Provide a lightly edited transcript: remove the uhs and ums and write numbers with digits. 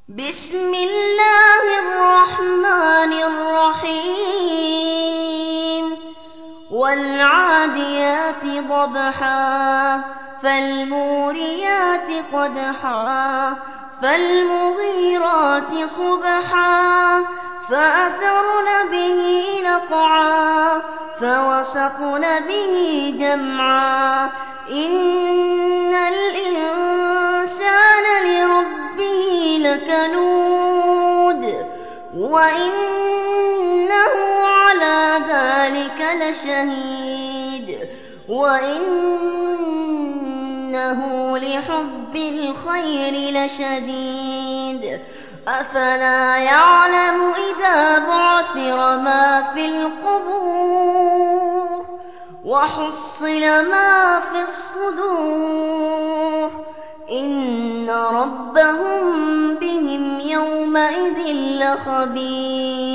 بسم الله الرحمن الرحيم والعاديات ضبحا فالموريات قدحا فالمغيرات صبحا فأثرن به نقعا فوسطن به جمعا إن الإنسان لربه لكنود وإنه على ذلك لشهيد وإنه لحب الخير لشديد أفلا يعلم إذا بعثر ما في القبور وحصل ما في الصدور إن ربهم بهم يومئذ لخبير